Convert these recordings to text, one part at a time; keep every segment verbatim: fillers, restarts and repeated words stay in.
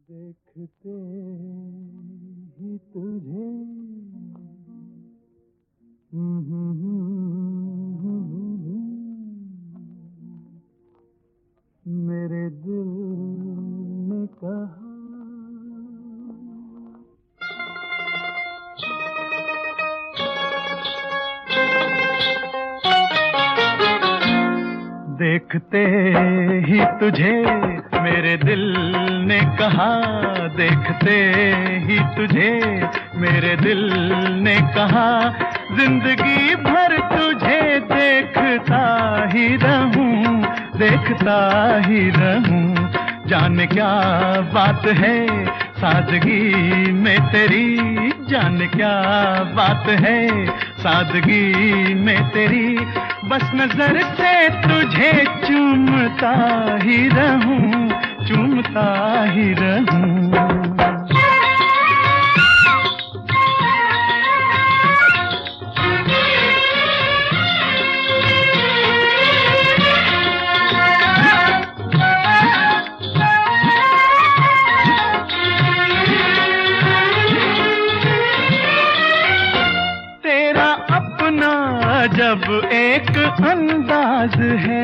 देखते ही तुझे मेरे दिल ने कहा देखते ही तुझे मेरे दिल ने कहा, देखते ही तुझे मेरे दिल ने कहा, जिंदगी भर तुझे देखता ही रहूं, देखता ही रहूं। जाने क्या बात है सादगी में तेरी, जाने क्या बात है सादगी में तेरी, बस नजर से तुझे चूमता ही रहूं, चूमता ही रहूं। जब एक अंदाज है,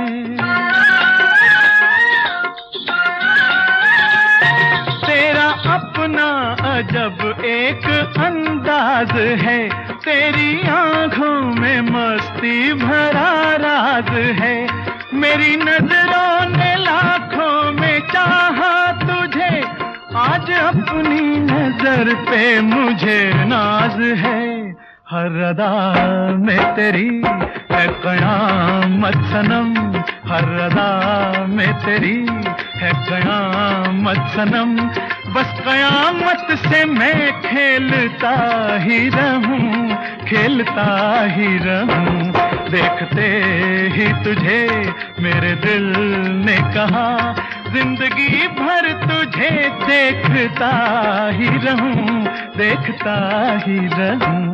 तेरा अपना अजब एक अंदाज है, तेरी आंखों में मस्ती भरा राज है, मेरी नजरों ने लाखों में चाहा तुझे, आज अपनी नजर पे मुझे नाज है। हर अदा में तेरी है क़यामत सनम, हर अदा में तेरी है क़यामत सनम, बस क़यामत से मैं खेलता ही रहूं, खेलता ही रहूं। देखते ही तुझे मेरे दिल ने कहा, जिंदगी भर तुझे देखता ही रहूं, देखता ही रहूं।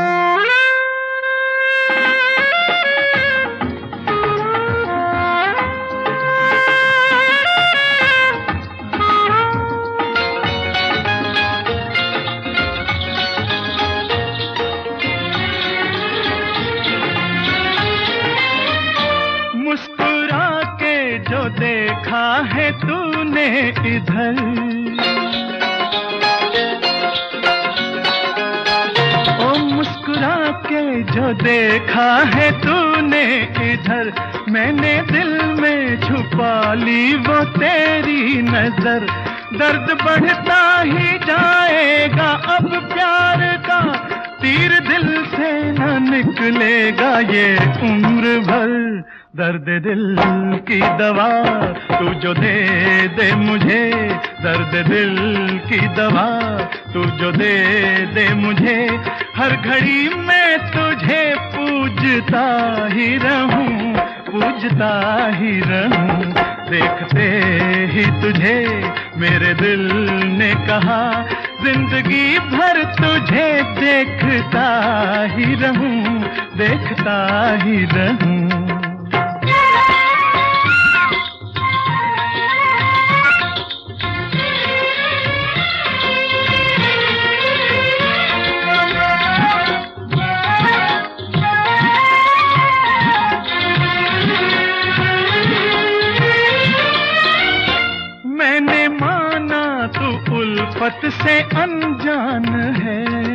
मुस्कुरा के जो देखा है तूने इधर, ओ मुस्कुरा के जो देखा है तूने इधर, मैंने दिल में छुपा ली वो तेरी नजर, दर्द बढ़ता ही जाएगा अब प्यार का, तीर दिल से न निकलेगा ये उम्र भर। दर्द दिल की दवा तू जो दे दे मुझे, दर्द दिल की दवा तू जो दे दे मुझे, हर घड़ी मैं तुझे पूजता ही रहूं, पूजता ही रहूं। देखते ही तुझे मेरे दिल ने कहा, जिंदगी भर तुझे देखता ही रहूं, देखता ही रहूं। मैंने माना तू उल्फत से अनजान है,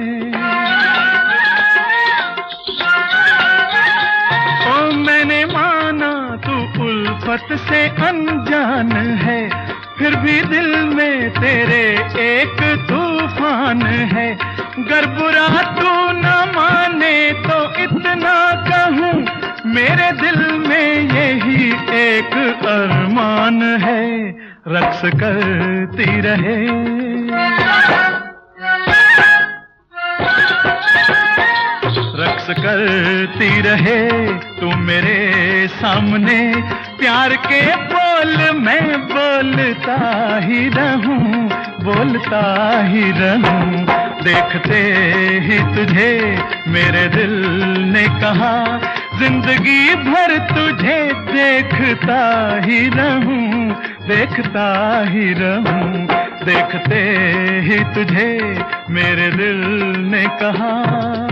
ओ मैंने माना तू उल्फत से अनजान है, फिर भी दिल में तेरे एक तूफान है, गर बुरा तू न माने तो इतना कहूँ, मेरे दिल में यही एक अरमान है, रक्स करती रहे, रक्स करती रहे तू मेरे सामने, प्यार के बोल मैं बोलता ही रहूं, बोलता ही रहूं। देखते ही तुझे मेरे दिल ने कहा, जिंदगी भर तुझे देखता ही रहूं, देखता ही रहूं। देखते ही तुझे मेरे दिल ने कहा